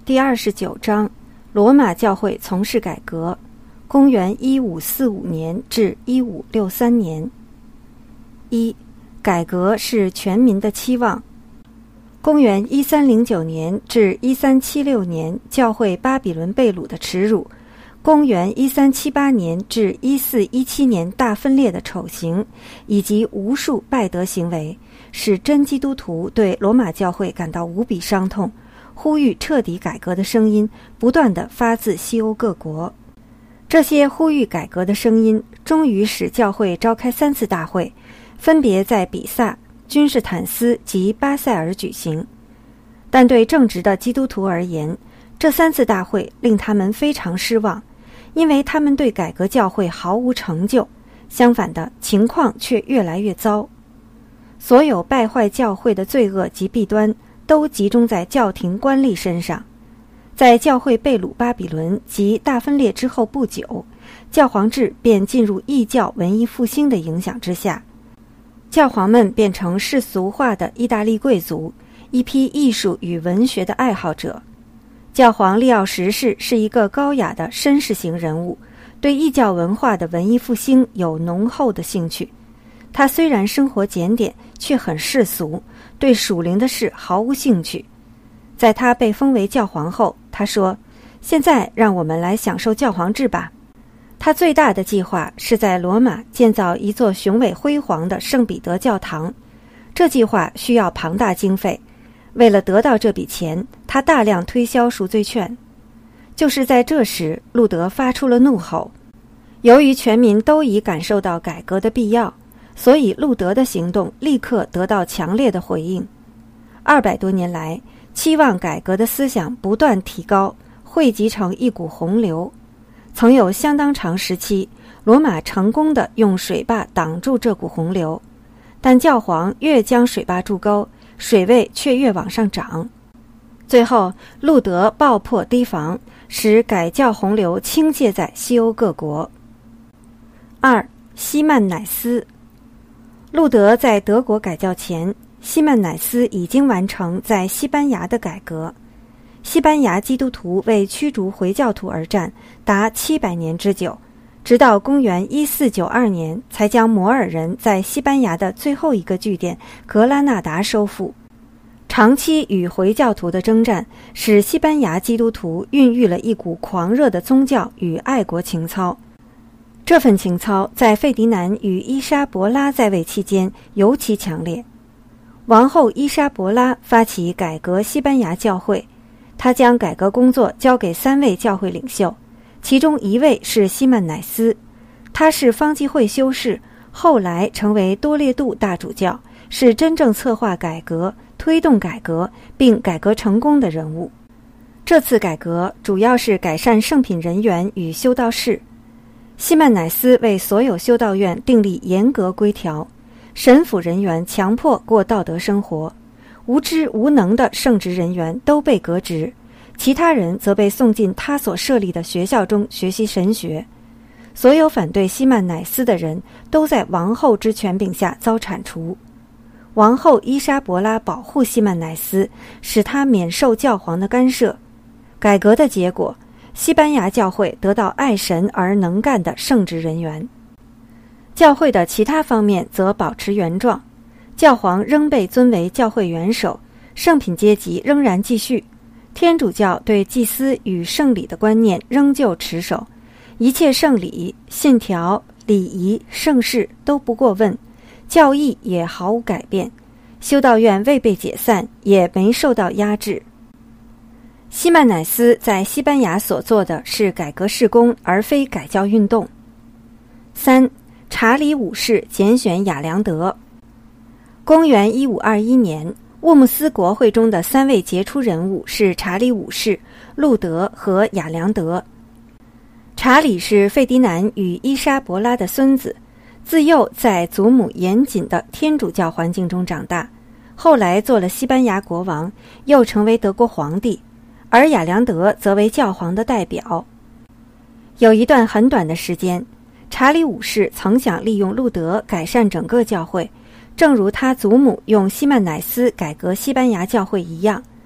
第29章，罗马教会从事改革，公元1545年至1563年。一、改革是全民的期望。公元1309年至1376年，教会巴比伦被掳的耻辱；公元1378年至1417年大分裂的丑行，以及无数败德行为，使真基督徒对罗马教会感到无比伤痛，呼吁彻底改革的声音不断地发自西欧各国。这些呼吁改革的声音终于使教会召开3次大会，分别在比萨、君士坦斯及巴塞尔举行。但对正直的基督徒而言，这3次大会令他们非常失望，因为他们对改革教会毫无成就，相反的情况却越来越糟。所有败坏教会的罪恶及弊端都集中在教廷官吏身上。在教会被掳巴比伦及大分裂之后不久，教皇制便进入异教文艺复兴的影响之下，教皇们变成世俗化的意大利贵族，一批艺术与文学的爱好者。教皇利奥十世是一个高雅的绅士型人物，对异教文化的文艺复兴有浓厚的兴趣。他虽然生活简典，却很世俗，对属灵的事毫无兴趣。在他被封为教皇后，他说：“现在让我们来享受教皇制吧。”他最大的计划是在罗马建造一座雄伟辉煌的圣彼得教堂。这计划需要庞大经费，为了得到这笔钱，他大量推销赎罪券。就是在这时，路德发出了怒吼。由于全民都已感受到改革的必要，所以路德的行动立刻得到强烈的回应。200多年来，期望改革的思想不断提高，汇集成一股洪流。曾有相当长时期，罗马成功地用水坝挡住这股洪流，但教皇越将水坝筑高，水位却越往上涨。最后，路德爆破堤防，使改教洪流倾泻在西欧各国。2. 西曼乃斯。路德在德国改教前，西曼乃斯已经完成在西班牙的改革。西班牙基督徒为驱逐回教徒而战，达700年之久，直到公元1492年才将摩尔人在西班牙的最后一个据点格拉纳达收复。长期与回教徒的征战，使西班牙基督徒孕育了一股狂热的宗教与爱国情操。这份情操在费迪南与伊莎伯拉在位期间尤其强烈。王后伊莎伯拉发起改革西班牙教会，她将改革工作交给3位教会领袖，其中1位是西曼乃斯，他是方济会修士，后来成为多列度大主教，是真正策划改革、推动改革并改革成功的人物。这次改革主要是改善圣品人员与修道士。西曼乃斯为所有修道院订立严格规条，神辅人员强迫过道德生活，无知无能的圣职人员都被革职，其他人则被送进他所设立的学校中学习神学。所有反对西曼乃斯的人都在王后之权柄下遭铲除。王后伊莎伯拉保护西曼乃斯，使他免受教皇的干涉。改革的结果，西班牙教会得到爱神而能干的圣职人员。教会的其他方面则保持原状，教皇仍被尊为教会元首，圣品阶级仍然继续，天主教对祭司与圣礼的观念仍旧持守，一切圣礼、信条、礼仪、圣事都不过问，教义也毫无改变，修道院未被解散，也没受到压制。西曼乃斯在西班牙所做的是改革事工，而非改教运动。3. 查理五世拣选亚良德。公元1521年，沃穆斯国会中的3位杰出人物是查理五世、路德和亚良德。查理是费迪南与伊莎伯拉的孙子，自幼在祖母严谨的天主教环境中长大，后来做了西班牙国王，又成为德国皇帝，而亚良德则为教皇的代表。有一段很短的时间，查理五世曾想利用路德改善整个教会，正如他祖母用西曼乃斯改革西班牙教会一样。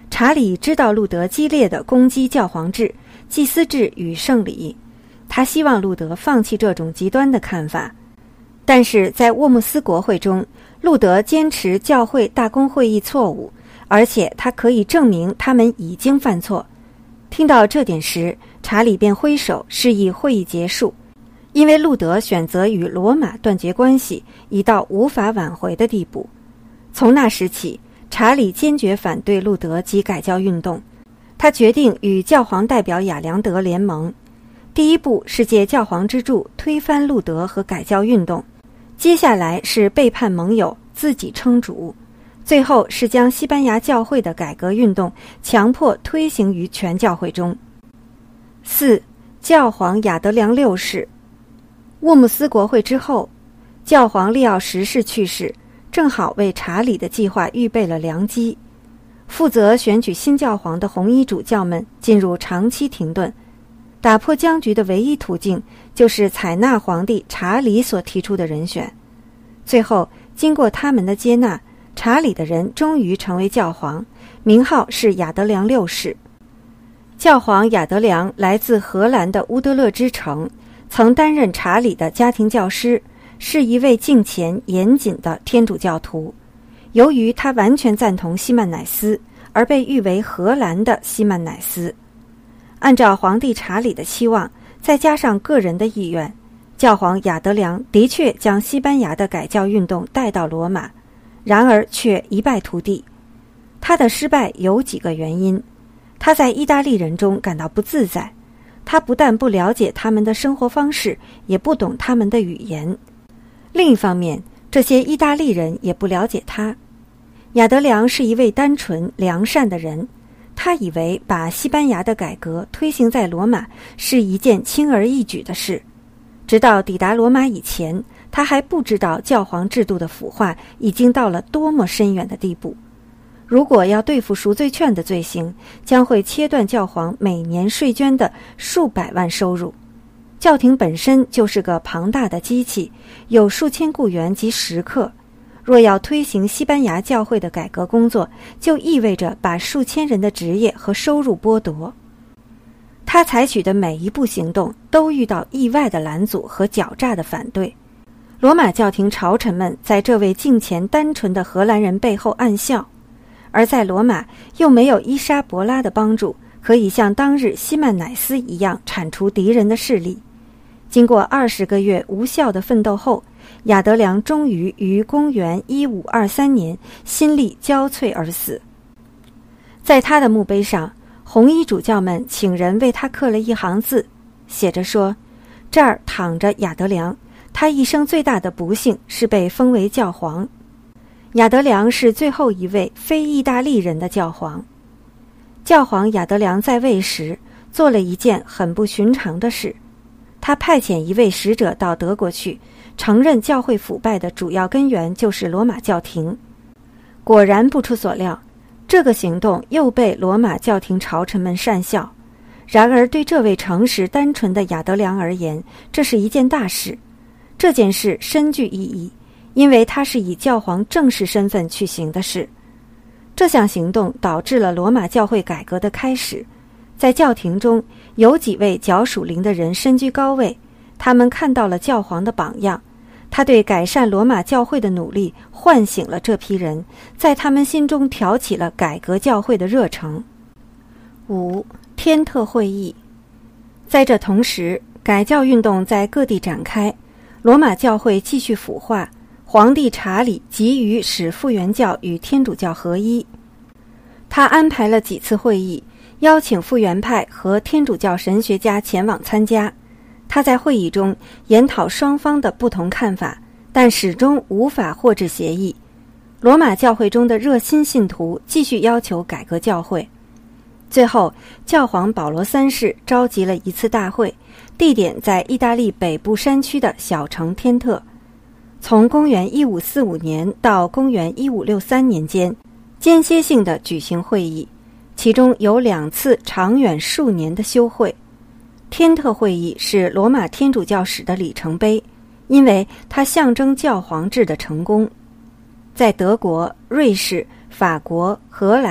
查理知道路德激烈地攻击教皇制、祭司制与圣礼，他希望路德放弃这种极端的看法。但是在沃木斯国会中，路德坚持教会大公会议错误，而且他可以证明他们已经犯错。听到这点时，查理便挥手示意会议结束，因为路德选择与罗马断绝关系，已到无法挽回的地步。从那时起，查理坚决反对路德及改教运动。他决定与教皇代表亚良德联盟。第一步是借教皇之助推翻路德和改教运动，接下来是背叛盟友，自己称主，最后是将西班牙教会的改革运动强迫推行于全教会中。4. 教皇亚德良六世。沃木斯国会之后，教皇利奥十世去世，正好为查理的计划预备了良机。负责选举新教皇的红衣主教们进入长期停顿，打破僵局的唯一途径就是采纳皇帝查理所提出的人选。最后，经过他们的接纳，查理的人终于成为教皇，名号是亚德良六世。教皇亚德良来自荷兰的乌德勒支城，曾担任查理的家庭教师，是一位敬虔严谨的天主教徒。由于他完全赞同西曼乃斯，而被誉为荷兰的西曼乃斯。按照皇帝查理的期望，再加上个人的意愿，教皇亚德良的确将西班牙的改教运动带到罗马，然而却一败涂地。他的失败有几个原因：他在意大利人中感到不自在，他不但不了解他们的生活方式，也不懂他们的语言；另一方面，这些意大利人也不了解他。亚德良是一位单纯良善的人，他以为把西班牙的改革推行在罗马是一件轻而易举的事。直到抵达罗马以前，他还不知道教皇制度的腐化已经到了多么深远的地步。如果要对付赎罪券的罪行，将会切断教皇每年税捐的数百万收入。教廷本身就是个庞大的机器，有数千雇员及食客。若要推行西班牙教会的改革工作，就意味着把数千人的职业和收入剥夺。他采取的每一步行动都遇到意外的拦阻和狡诈的反对。罗马教廷朝臣们在这位敬虔单纯的荷兰人背后暗笑，而在罗马又没有伊莎伯拉的帮助，可以像当日西曼乃斯一样铲除敌人的势力。经过20个月无效的奋斗后，亚德良终于于公元1523年心力交瘁而死。在他的墓碑上，红衣主教们请人为他刻了一行字，写着说：这儿躺着亚德良，他一生最大的不幸是被封为教皇。亚德良是最后一位非意大利人的教皇。教皇亚德良在位时做了一件很不寻常的事，他派遣一位使者到德国去，承认教会腐败的主要根源就是罗马教廷。果然不出所料，这个行动又被罗马教廷朝臣们讪笑。然而对这位诚实单纯的亚德良而言，这是一件大事。这件事深具意义，因为它是以教皇正式身份去行的事。这项行动导致了罗马教会改革的开始。在教廷中有几位较属灵的人身居高位，他们看到了教皇的榜样，他对改善罗马教会的努力唤醒了这批人，在他们心中挑起了改革教会的热诚。5. 天特会议。在这同时，改教运动在各地展开，罗马教会继续腐化，皇帝查理急于使复原教与天主教合一。他安排了几次会议，邀请复原派和天主教神学家前往参加。他在会议中研讨双方的不同看法，但始终无法获致协议。罗马教会中的热心信徒继续要求改革教会。最后，教皇保罗3世召集了一次大会，地点在意大利北部山区的小城天特。从公元1545年到公元1563年间，间歇性地举行会议，其中有2次长远数年的休会。天特会议是罗马天主教史的里程碑，因为它象征教皇制的成功。在德国、瑞士、法国、荷兰、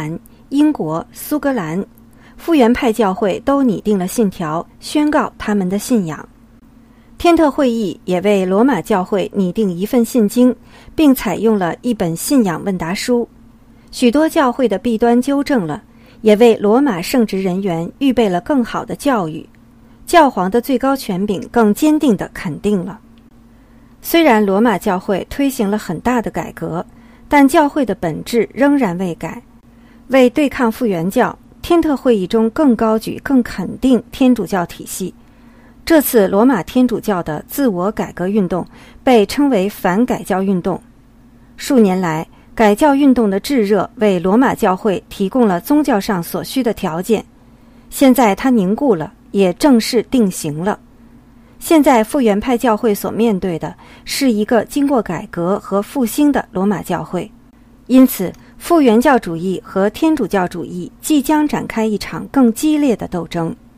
英国、苏格兰，复原派教会都拟定了信条，宣告他们的信仰。天特会议也为罗马教会拟定一份信经，并采用了一本信仰问答书。许多教会的弊端纠正了，也为罗马圣职人员预备了更好的教育。教皇的最高权柄更坚定地肯定了。虽然罗马教会推行了很大的改革，但教会的本质仍然未改。为对抗复原教，天特会议中更高举、更肯定天主教体系。这次罗马天主教的自我改革运动被称为反改教运动。数年来，改教运动的炙热为罗马教会提供了宗教上所需的条件。现在它凝固了，也正式定型了。现在复原派教会所面对的是一个经过改革和复兴的罗马教会，因此复原教主义和天主教主义即将展开一场更激烈的斗争。